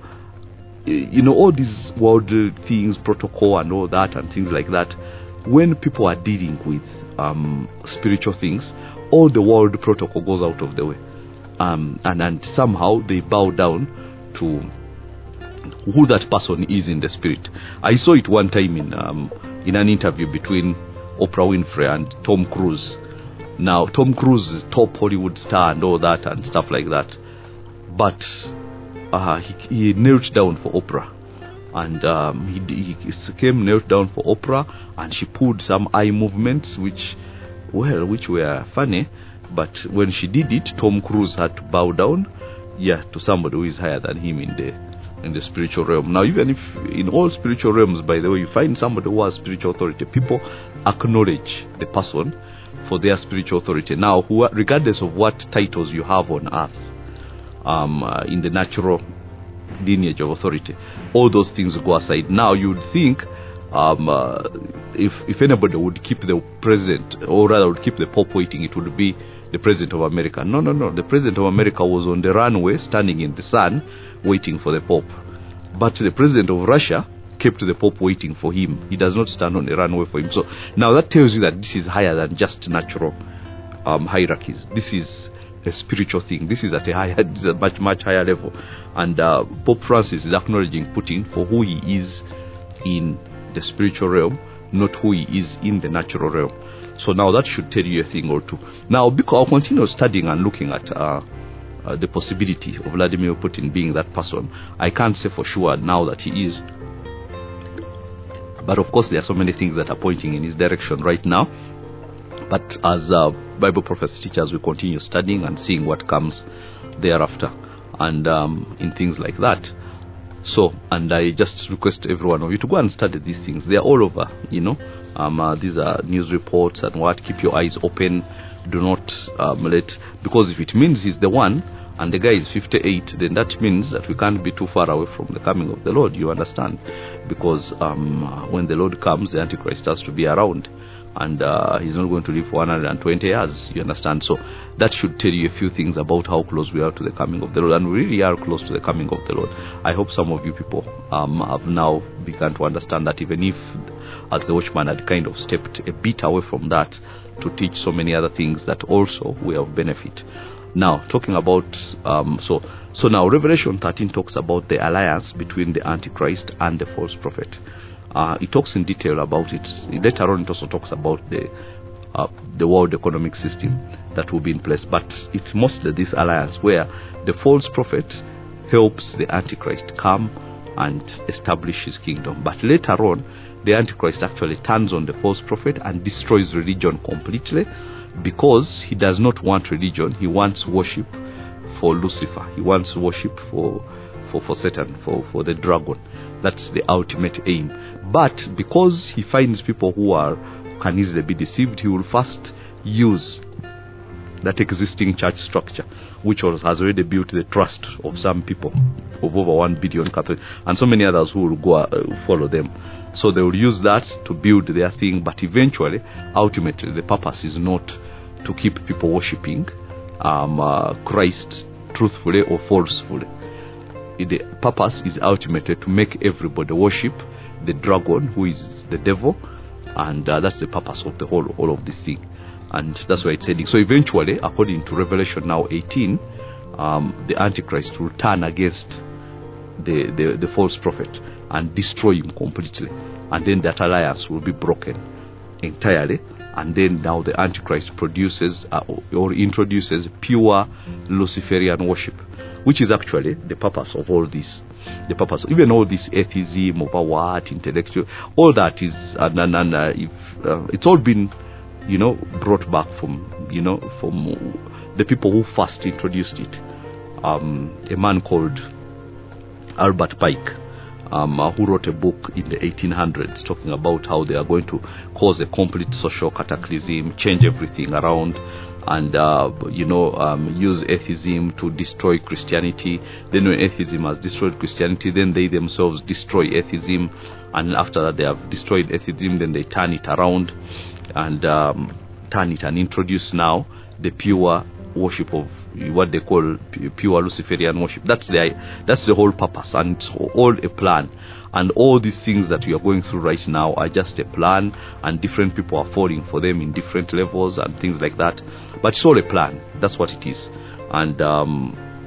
you know, all these worldly things, protocol and all that and things like that. When people are dealing with um, spiritual things, all the world protocol goes out of the way, um, and and somehow they bow down to who that person is in the spirit. I saw it one time in um, in an interview between Oprah Winfrey and Tom Cruise. Now, Tom Cruise is top Hollywood star and all that and stuff like that. But uh, he, he knelt down for Oprah. And um, he, he came knelt down for Oprah, and she pulled some eye movements which, well, which were funny. But when she did it, Tom Cruise had to bow down, yeah, to somebody who is higher than him in the in the spiritual realm. Now, even if in all spiritual realms, by the way, you find somebody who has spiritual authority, people acknowledge the person for their spiritual authority. Now, who, regardless of what titles you have on earth, um, uh, in the natural lineage of authority, all those things go aside. Now, you'd think um, uh, if if anybody would keep the president, or rather would keep the Pope waiting, it would be the President of America. No, no, no. The President of America was on the runway, standing in the sun, waiting for the Pope. But the President of Russia kept the Pope waiting for him. He does not stand on the runway for him. So now that tells you that this is higher than just natural um, hierarchies. This is a spiritual thing. This is at a higher, this is a much, much higher level. And uh, Pope Francis is acknowledging Putin for who he is in the spiritual realm, not who he is in the natural realm. So now that should tell you a thing or two. Now, because I'll continue studying and looking at uh, uh, the possibility of Vladimir Putin being that person, I can't say for sure now that he is. But of course, there are so many things that are pointing in his direction right now. But as uh, Bible prophecy teachers, we continue studying and seeing what comes thereafter, and um, in things like that. So, and I just request every one of you to go and study these things. They are all over, you know. Um, uh, these are news reports and what. Keep your eyes open. Do not um, let, because if it means he's the one and the guy is fifty-eight, then that means that we can't be too far away from the coming of the Lord. You understand? Because um, when the Lord comes, the Antichrist has to be around, and uh, he's not going to live for one hundred twenty years. You understand? So that should tell you a few things about how close we are to the coming of the Lord, and we really are close to the coming of the Lord. I hope some of you people um, have now begun to understand that, even if, as the Watchman had kind of stepped a bit away from that to teach so many other things that also we have benefit. Now, talking about, um, so so now Revelation thirteen talks about the alliance between the Antichrist and the false prophet. Uh, it talks in detail about it. Later on, it also talks about the uh, the world economic system that will be in place. But it's mostly this alliance where the false prophet helps the Antichrist come and establish his kingdom. But later on, the Antichrist actually turns on the false prophet and destroys religion completely, because he does not want religion. He wants worship for Lucifer. He wants worship for for, for Satan, for, for the dragon. That's the ultimate aim. But because he finds people who are can easily be deceived, he will first use that existing church structure, which has already built the trust of some people, of over one billion Catholics, and so many others who will go uh, follow them. So they will use that to build their thing, but eventually, ultimately, the purpose is not to keep people worshipping um, uh, Christ truthfully or falsely. The purpose is ultimately to make everybody worship the dragon, who is the devil, and uh, that's the purpose of the whole all of this thing. And that's why it's heading. So eventually, according to Revelation now eighteen, um, the Antichrist will turn against the, the, the false prophet and destroy him completely. And then that alliance will be broken entirely. And then now the Antichrist produces uh, or introduces pure Luciferian worship, which is actually the purpose of all this. The purpose, even all this atheism, over what, intellectual, all that is, and, and, and uh, if, uh, it's all been, you know, brought back from, you know, from the people who first introduced it. Um, a man called Albert Pike, um, uh, who wrote a book in the eighteen hundreds talking about how they are going to cause a complete social cataclysm, change everything around, and, uh, you know, um, use atheism to destroy Christianity. Then when atheism has destroyed Christianity, then they themselves destroy atheism. And after that, they have destroyed atheism, then they turn it around and um, turn it and introduce now the pure worship of what they call pure Luciferian worship. That's the that's the whole purpose, and it's all a plan. And all these things that we are going through right now are just a plan, and different people are falling for them in different levels and things like that. But it's all a plan. That's what it is. And um,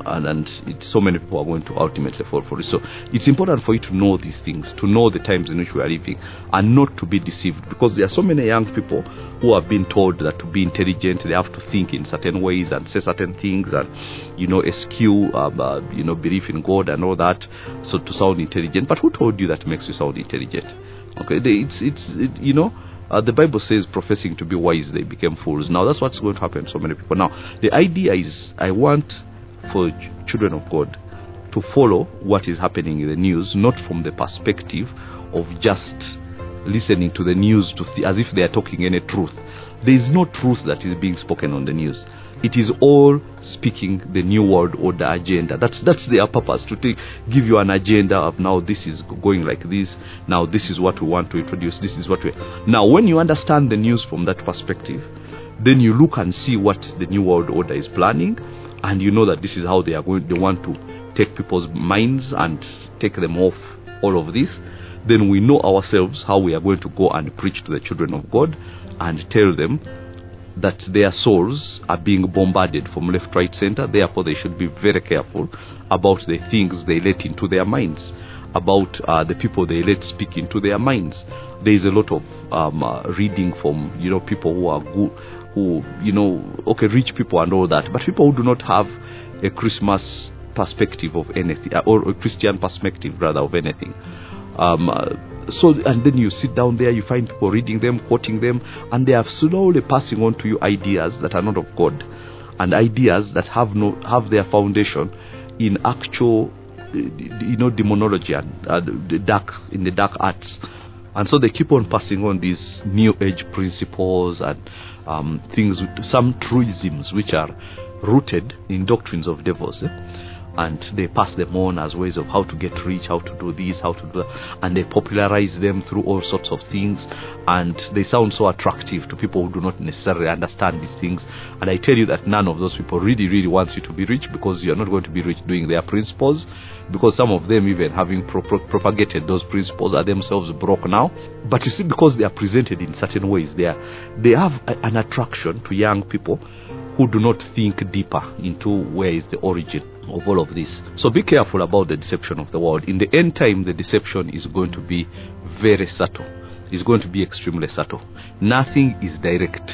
and, and it, so many people are going to ultimately fall for it. So it's important for you to know these things, to know the times in which we are living, and not to be deceived, because there are so many young people who have been told that to be intelligent they have to think in certain ways and say certain things, and you know, eschew um, uh, you know, belief in God and all that, so to sound intelligent. But who told you that makes you sound intelligent? Okay, they, it's it's it, you know. Uh, the Bible says, professing to be wise, they became fools. Now, that's what's going to happen to so many people. Now, the idea is, I want for ch- children of God to follow what is happening in the news, not from the perspective of just listening to the news to th- as if they are talking any truth. There is no truth that is being spoken on the news. It is all speaking the new world order agenda. That's that's their purpose, to take, give you an agenda of, now this is going like this, now this is what we want to introduce, this is what we... Now, when you understand the news from that perspective, then you look and see what the new world order is planning, and you know that this is how they are going, they want to take people's minds and take them off all of this. Then we know ourselves how we are going to go and preach to the children of God and tell them that their souls are being bombarded from left, right, center. Therefore, they should be very careful about the things they let into their minds, about uh, the people they let speak into their minds. There is a lot of um, uh, reading from, you know, people who are good, who, you know, okay, rich people and all that, but people who do not have a Christmas perspective of anything, or a Christian perspective rather of anything. Um, uh, so, and then you sit down there, you find people reading them, quoting them, and they are slowly passing on to you ideas that are not of God, and ideas that have no have their foundation in actual, you know, demonology and uh, the dark in the dark arts. And so they keep on passing on these new age principles and um, things, some truisms which are rooted in doctrines of devils. Eh? And they pass them on as ways of how to get rich, how to do this, how to do that, and they popularize them through all sorts of things, and they sound so attractive to people who do not necessarily understand these things. And I tell you that none of those people really really wants you to be rich, because you are not going to be rich doing their principles, because some of them, even having pro- pro- propagated those principles, are themselves broke now. But you see, because they are presented in certain ways, they are, they have a, an attraction to young people who do not think deeper into where is the origin of all of this. So be careful about the deception of the world. In the end time, the deception is going to be very subtle. It's going to be extremely subtle. Nothing is direct.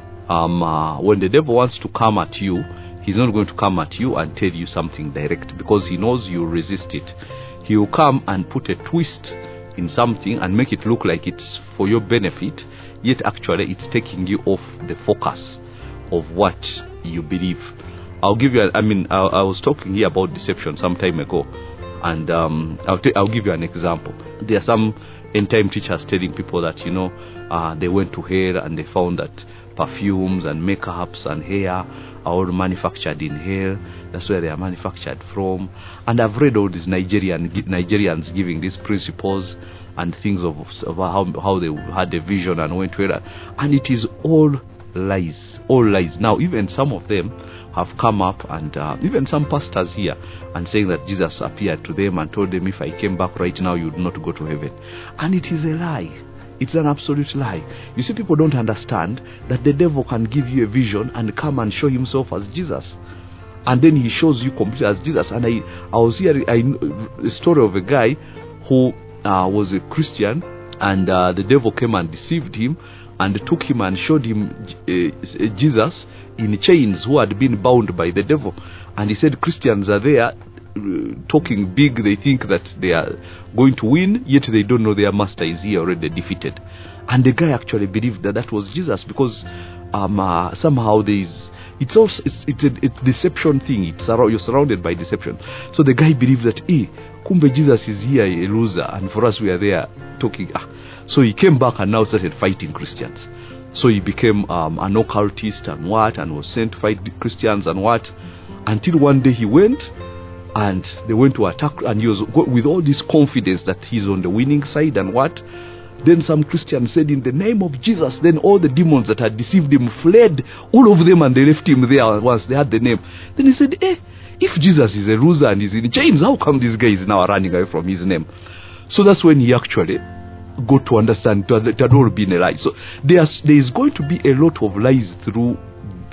Um, uh, when the devil wants to come at you, he's not going to come at you and tell you something direct, because he knows you resist it. He will come and put a twist in something and make it look like it's for your benefit, yet actually it's taking you off the focus of what you believe. I'll give you, a, I mean, I, I was talking here about deception some time ago, and um, I'll, t- I'll give you an example. There are some end-time teachers telling people that, you know, uh, they went to hell and they found that perfumes and makeups and hair are all manufactured in hell. That's where they are manufactured from. And I've read all these Nigerian Nigerians giving these principles and things of, of how, how they had a vision and went to hell. And it is all lies, all lies. Now, even some of them have come up, and uh, even some pastors here, and saying that Jesus appeared to them and told them, if I came back right now, you would not go to heaven. And it is a lie. It's an absolute lie. You see, people don't understand that the devil can give you a vision and come and show himself as Jesus, and then he shows you completely as Jesus. And I, I was hearing a story of a guy who uh, was a Christian, and uh, the devil came and deceived him and took him and showed him uh, Jesus in chains, who had been bound by the devil. And he said Christians are there uh, talking big, they think that they are going to win, yet they don't know their master is here already defeated. And the guy actually believed that that was Jesus, because um, uh, somehow there is, it's also it's, it's a it's deception thing. It's you're surrounded by deception. So the guy believed that, eh, kumbe Jesus is here a loser, and for us we are there talking. Ah. So he came back and now started fighting Christians. So he became um, an occultist and what, and was sent to fight the Christians and what, until one day he went and they went to attack, and he was with all this confidence that he's on the winning side and what. Then some Christians said, in the name of Jesus. Then all the demons that had deceived him fled, all of them, and they left him there once they had the name. Then he said, eh, if Jesus is a loser and he's in chains, how come this guy is now running away from his name? So that's when he actually got to understand that it had all been a lie. So there's, there is going to be a lot of lies through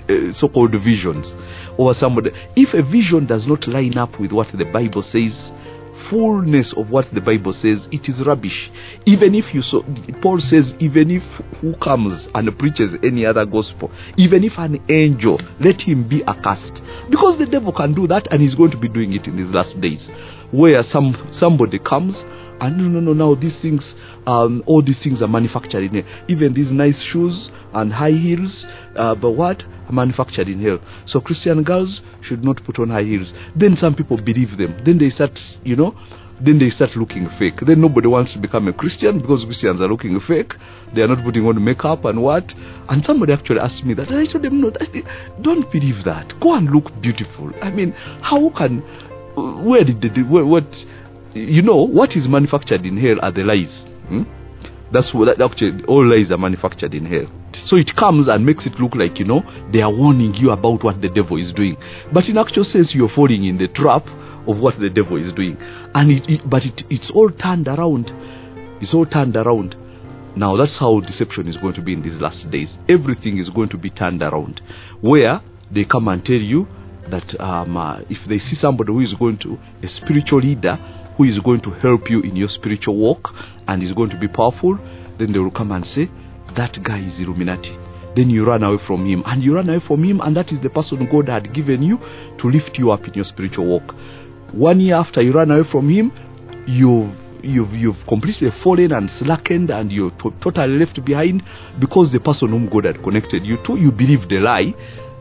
uh, so-called visions over somebody. If a vision does not line up with what the Bible says, fullness of what the Bible says, it is rubbish. Even if you so, Paul says, even if who comes and preaches any other gospel, even if an angel, let him be accursed. Because the devil can do that, and he's going to be doing it in these last days, where some somebody comes and no, no, no, now these things, um, all these things are manufactured in here. Even these nice shoes and high heels, uh, but what? Are manufactured in here. So Christian girls should not put on high heels. Then some people believe them. Then they start, you know, then they start looking fake. Then nobody wants to become a Christian because Christians are looking fake. They are not putting on makeup and what. And somebody actually asked me that. And I told them, no, don't believe that. Go and look beautiful. I mean, how can, where did they, where, what, you know, what is manufactured in hell are the lies. Hmm? That's what, that actually, all lies are manufactured in hell. So it comes and makes it look like, you know, they are warning you about what the devil is doing. But in actual sense, you're falling in the trap of what the devil is doing. And it, it but it, it's all turned around. It's all turned around. Now that's how deception is going to be in these last days. Everything is going to be turned around. Where they come and tell you that um, uh, if they see somebody who is going to, a spiritual leader, who is going to help you in your spiritual walk and is going to be powerful, then they will come and say, that guy is Illuminati. Then you run away from him, and you run away from him, and that is the person God had given you to lift you up in your spiritual walk. One year after you run away from him, you've you've you've completely fallen and slackened, and you're to- totally left behind because the person whom God had connected you to, you believed a lie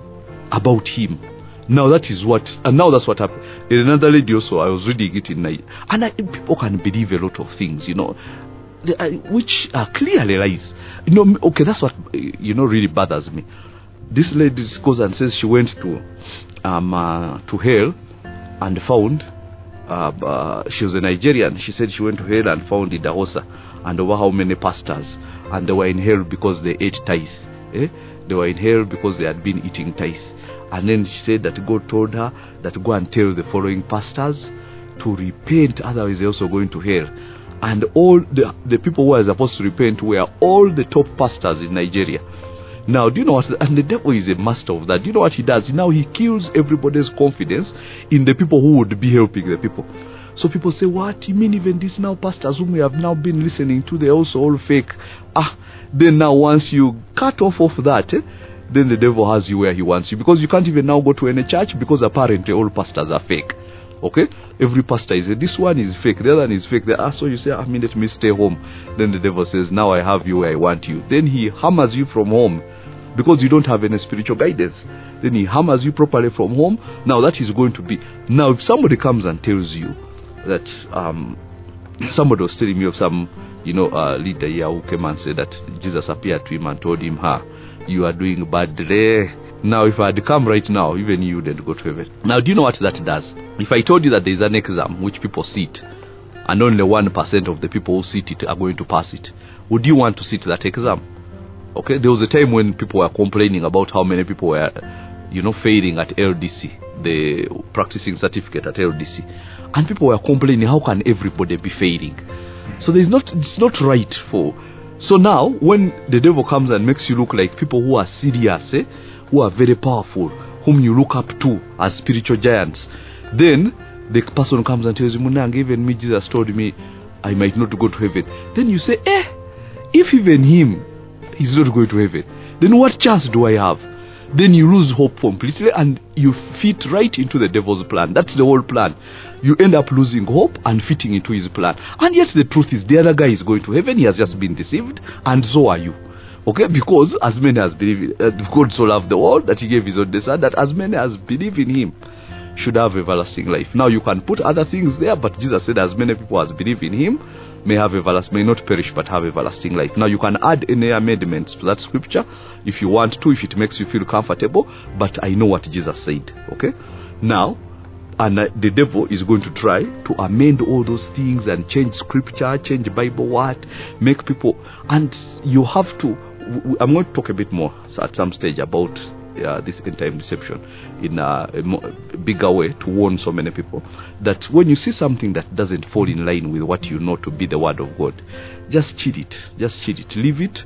about him. Now that is what, and now that's what happened. In another lady also, I was reading it in night, and I, people can believe a lot of things, you know, they, uh, which are clearly lies. You know, okay, that's what, you know, really bothers me. This lady goes and says she went to, um, uh, to hell and found, uh, uh, she was a Nigerian. She said she went to hell and found Idahosa, and over how many pastors, and they were in hell because they ate tithe. Eh? They were in hell because they had been eating tithe. And then she said that God told her that go and tell the following pastors to repent, otherwise they're also going to hell. And all the, the people who are supposed to repent were all the top pastors in Nigeria. Now, do you know what? And the devil is a master of that. Do you know what he does? Now he kills everybody's confidence in the people who would be helping the people. So people say, what? You mean even these now pastors whom we have now been listening to, they're also all fake? Ah, then now once you cut off of that, eh, then the devil has you where he wants you, because you can't even now go to any church because apparently all pastors are fake. Okay, every pastor is this one is fake, the other one is fake. Ah, so you say, I mean, let me stay home. Then the devil says, now I have you where I want you. Then he hammers you from home because you don't have any spiritual guidance. Then he hammers you properly from home. Now that is going to be, now if somebody comes and tells you that um somebody was telling me of some, you know, uh, leader here who came and said that Jesus appeared to him and told him, ha, you are doing badly. Now, if I had come right now, even you wouldn't go to heaven. Now, do you know what that does? If I told you that there is an exam which people sit, and only one percent of the people who sit it are going to pass it, would you want to sit that exam? Okay, there was a time when people were complaining about how many people were, you know, failing at L D C, the practicing certificate at L D C, and people were complaining, how can everybody be failing? So there's not, it's not right for. So now, when the devil comes and makes you look like people who are serious, eh, who are very powerful, whom you look up to as spiritual giants, then the person comes and tells you, Munang, even me, Jesus told me I might not go to heaven. Then you say, eh, if even him is not going to heaven, then what chance do I have? Then you lose hope completely and you fit right into the devil's plan. That's the whole plan. You end up losing hope and fitting into his plan. And yet the truth is, the other guy is going to heaven. He has just been deceived, and so are you. Okay, because as many as believe, uh, God so loved the world that he gave his only son, that as many as believe in him should have everlasting life. Now you can put other things there, but Jesus said as many people as believe in him may have everlasting, may not perish but have everlasting life. Now you can add any amendments to that scripture if you want to, if it makes you feel comfortable, but I know what Jesus said. Okay, now, and uh, the devil is going to try to amend all those things and change scripture, change Bible, what, make people, and you have to, I'm going to talk a bit more at some stage about uh, this end-time deception in a, a, more, a bigger way, to warn so many people that when you see something that doesn't fall in line with what you know to be the word of God, just cheat it, just cheat it, leave it,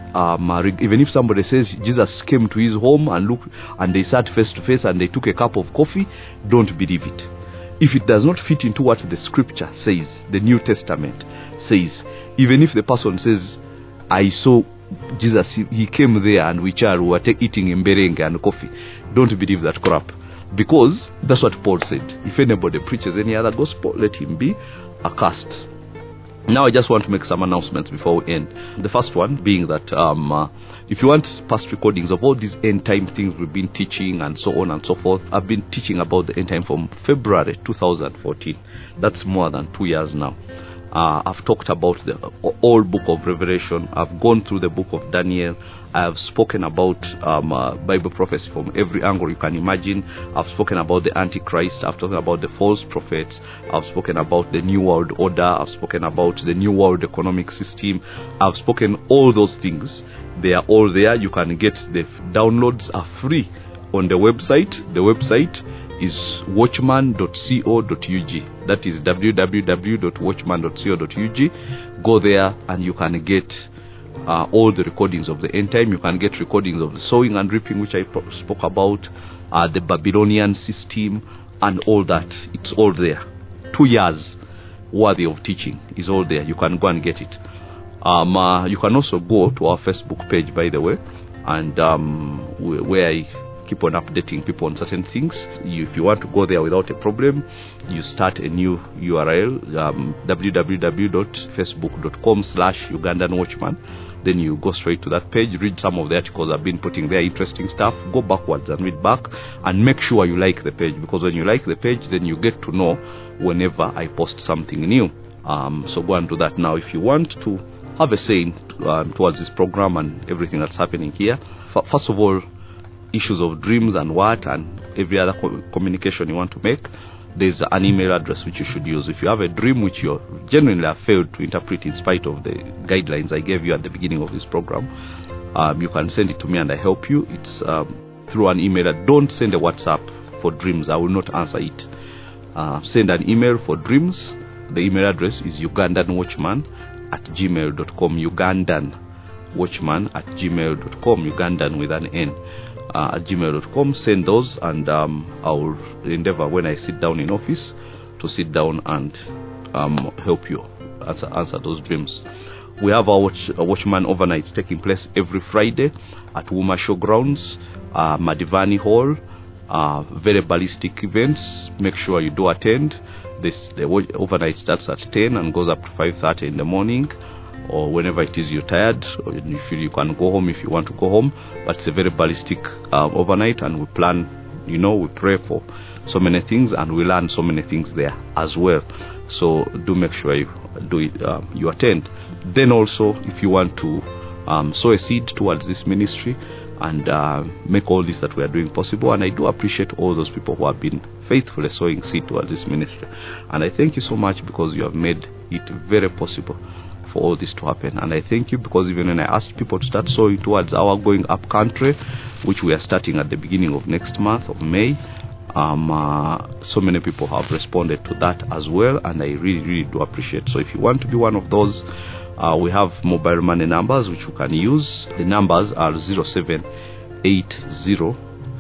Um, uh, even if somebody says Jesus came to his home and look, and they sat face to face and they took a cup of coffee, don't believe it. If it does not fit into what the scripture says, the New Testament says, even if the person says, I saw Jesus, he, he came there and we were t- eating mberenge and coffee, don't believe that crap. Because that's what Paul said. If anybody preaches any other gospel, let him be accursed. Now I just want to make some announcements before we end. The first one being that um, uh, if you want past recordings of all these end time things we've been teaching and so on and so forth, I've been teaching about the end time from February two thousand fourteen. That's more than two years now. Uh, I've talked about the whole book of Revelation. I've gone through the book of Daniel. I have spoken about um, uh, Bible prophecy from every angle you can imagine. I've spoken about the Antichrist. I've talked about the false prophets. I've spoken about the New World Order. I've spoken about the New World Economic System. I've spoken all those things. They are all there. You can get the downloads are free on the website. The website is watchman dot co dot u g. That is w w w dot watchman dot co dot u g. Go there and you can get uh, all the recordings of the end time. You can get recordings of the sowing and reaping, which I pro- spoke about, uh, the Babylonian system and all that. It's all there. Two years worthy of teaching is all there. You can go and get it. Um, uh, you can also go to our Facebook page, by the way, and um, where I keep on updating people on certain things. You, if you want to go there without a problem, you start a new U R L, um, w w w dot facebook dot com slash Ugandan Watchman. Then you go straight to that page, read some of the articles I've been putting there, interesting stuff, go backwards and read back, and make sure you like the page, because when you like the page, then you get to know whenever I post something new. Um, so go and do that now. If you want to have a say um, towards this program and everything that's happening here, F- first of all, issues of dreams and what and every other co- communication you want to make, there's an email address which you should use. If you have a dream which you genuinely have failed to interpret in spite of the guidelines I gave you at the beginning of this program, um, you can send it to me and I help you. It's um, through an email. Don't send a WhatsApp for dreams. I will not answer it. Uh, send an email for dreams. The email address is ugandanwatchman at gmail dot com. Ugandan watchman at gmail dot com. Ugandan with an N. Uh, at gmail dot com. Send those and um, I will endeavor when I sit down in office to sit down and um, help you answer, answer those dreams. We have our watch, uh, Watchman overnight taking place every Friday at Wuma Showgrounds, uh, Madivani Hall. Uh, very ballistic events. Make sure you do attend. This the overnight starts at ten and goes up to five thirty in the morning, or whenever it is you're tired, or you feel you can go home if you want to go home. But it's a very ballistic uh, overnight, and we plan, you know, we pray for so many things, and we learn so many things there as well. So do make sure you do it, uh, you attend. Then also, if you want to um, sow a seed towards this ministry and uh, make all this that we are doing possible, and I do appreciate all those people who have been faithfully sowing seed towards this ministry, and I thank you so much because you have made it very possible for all this to happen. And I thank you because even when I asked people to start sowing towards our going up country, which we are starting at the beginning of next month of May, um, uh, so many people have responded to that as well, and I really really do appreciate. So if you want to be one of those, uh, we have mobile money numbers which you can use. The numbers are zero seven eight zero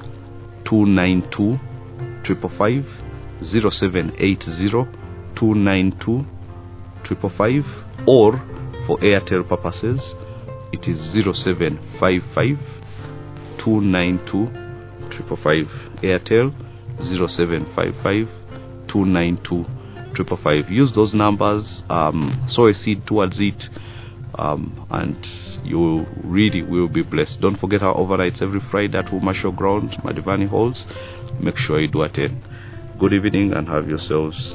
two nine two five five five, zero seven eight zero two nine two five five five, or for Airtel purposes it is zero seven five five two nine two five five five. Airtel zero seven five five two nine two five five five. Use those numbers, um, sow a seed towards it, um, and you really will be blessed. Don't forget our overnights every Friday at Wuma Showgrounds, Madivani Halls. Make sure you do attend. Good evening and have yourselves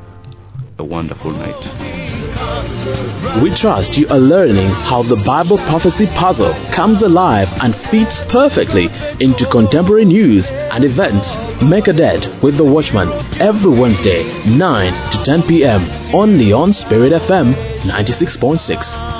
a wonderful night. We trust you are learning how the Bible prophecy puzzle comes alive and fits perfectly into contemporary news and events. Make a date with the Watchman every Wednesday, nine to ten p.m. only on Spirit F M ninety-six point six.